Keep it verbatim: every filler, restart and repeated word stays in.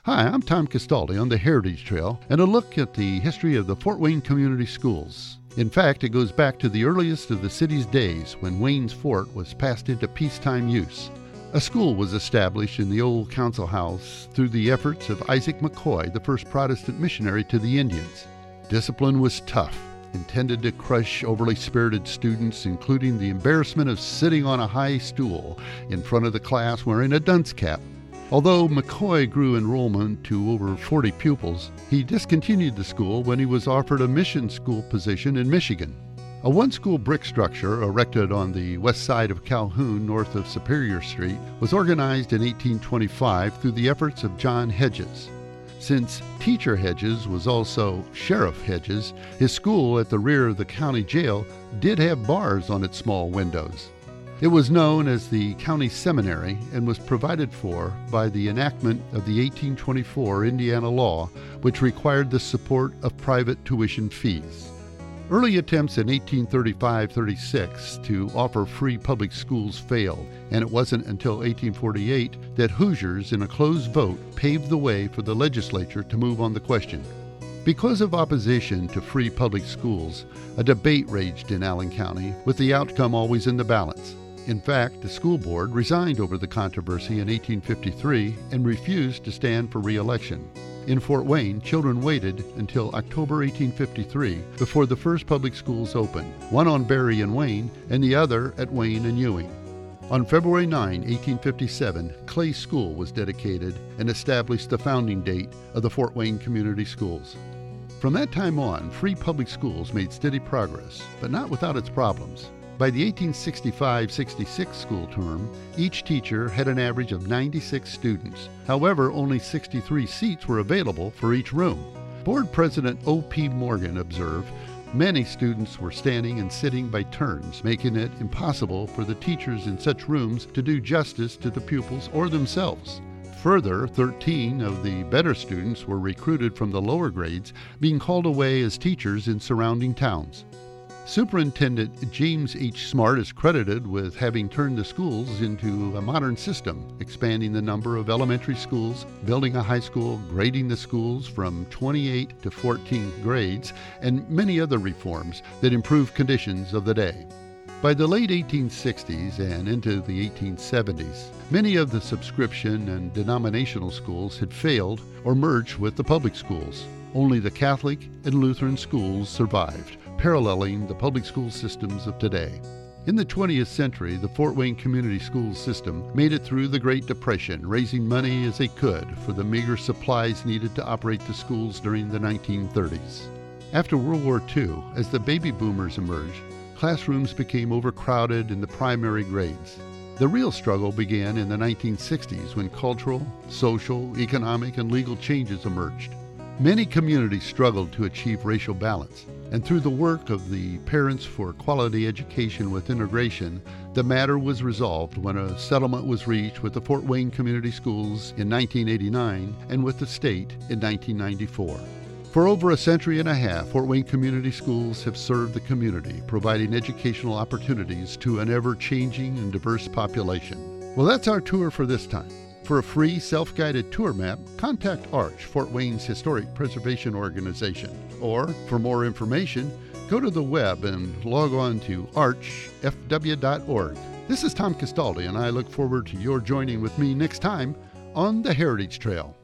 Hi, I'm Tom Castaldi on the Heritage Trail and a look at the history of the Fort Wayne Community Schools. In fact, it goes back to the earliest of the city's days when Wayne's Fort was passed into peacetime use. A school was established in the old council house through the efforts of Isaac McCoy, the first Protestant missionary to the Indians. Discipline was tough, intended to crush overly spirited students, including the embarrassment of sitting on a high stool in front of the class wearing a dunce cap. Although McCoy grew enrollment to over forty pupils, he discontinued the school when he was offered a mission school position in Michigan. A one-school brick structure erected on the west side of Calhoun north of Superior Street was organized in eighteen twenty-five through the efforts of John Hedges. Since Teacher Hedges was also Sheriff Hedges, his school at the rear of the county jail did have bars on its small windows. It was known as the County Seminary and was provided for by the enactment of the eighteen twenty-four Indiana law, which required the support of private tuition fees. Early attempts in eighteen thirty-five thirty-six to offer free public schools failed, and it wasn't until eighteen forty-eight that Hoosiers, in a closed vote, paved the way for the legislature to move on the question. Because of opposition to free public schools, a debate raged in Allen County, with the outcome always in the balance. In fact, the school board resigned over the controversy in eighteen fifty-three and refused to stand for re-election. In Fort Wayne, children waited until October eighteen fifty-three before the first public schools opened, one on Berry and Wayne and the other at Wayne and Ewing. On February ninth, eighteen fifty-seven, Clay School was dedicated and established the founding date of the Fort Wayne Community Schools. From that time on, free public schools made steady progress, but not without its problems. By the eighteen sixty-five sixty-six school term, each teacher had an average of ninety-six students. However, only sixty-three seats were available for each room. Board President O P Morgan observed, many students were standing and sitting by turns, making it impossible for the teachers in such rooms to do justice to the pupils or themselves. Further, thirteen of the better students were recruited from the lower grades, being called away as teachers in surrounding towns. Superintendent James H. Smart is credited with having turned the schools into a modern system, expanding the number of elementary schools, building a high school, grading the schools from twenty-eight to fourteen grades, and many other reforms that improved conditions of the day. By the late eighteen sixties and into the eighteen seventies, many of the subscription and denominational schools had failed or merged with the public schools. Only the Catholic and Lutheran schools survived, paralleling the public school systems of today. In the twentieth century, the Fort Wayne Community School System made it through the Great Depression, raising money as they could for the meager supplies needed to operate the schools during the nineteen thirties. After World War Two, as the baby boomers emerged, classrooms became overcrowded in the primary grades. The real struggle began in the nineteen sixties when cultural, social, economic, and legal changes emerged. Many communities struggled to achieve racial balance, and through the work of the Parents for Quality Education with Integration, the matter was resolved when a settlement was reached with the Fort Wayne Community Schools in nineteen eighty-nine and with the state in nineteen ninety-four. For over a century and a half, Fort Wayne Community Schools have served the community, providing educational opportunities to an ever-changing and diverse population. Well, that's our tour for this time. For a free self-guided tour map, contact ARCH, Fort Wayne's Historic Preservation Organization. Or, for more information, go to the web and log on to arch f w dot org. This is Tom Castaldi, and I look forward to your joining with me next time on the Heritage Trail.